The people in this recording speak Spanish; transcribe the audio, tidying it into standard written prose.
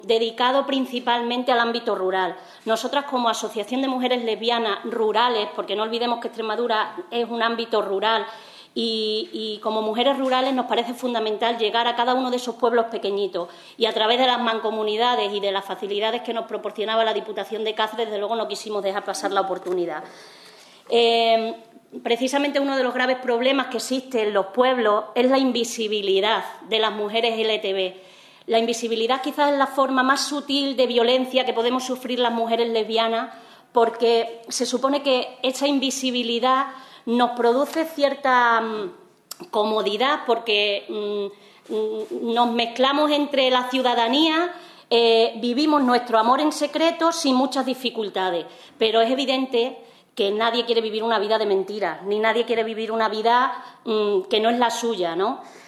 dedicado principalmente al ámbito rural. Nosotras, como Asociación de Mujeres Lesbianas Rurales, porque no olvidemos que Extremadura es un ámbito rural, y como mujeres rurales nos parece fundamental llegar a cada uno de esos pueblos pequeñitos, y a través de las mancomunidades y de las facilidades que nos proporcionaba la Diputación de Cáceres, desde luego no quisimos dejar pasar la oportunidad. Precisamente uno de los graves problemas que existe en los pueblos es la invisibilidad de las mujeres LGTB. La invisibilidad quizás es la forma más sutil de violencia que podemos sufrir las mujeres lesbianas, porque se supone que esa invisibilidad nos produce cierta comodidad, porque nos mezclamos entre la ciudadanía, vivimos nuestro amor en secreto sin muchas dificultades, pero es evidente que nadie quiere vivir una vida de mentiras, ni nadie quiere vivir una vida que no es la suya, ¿no?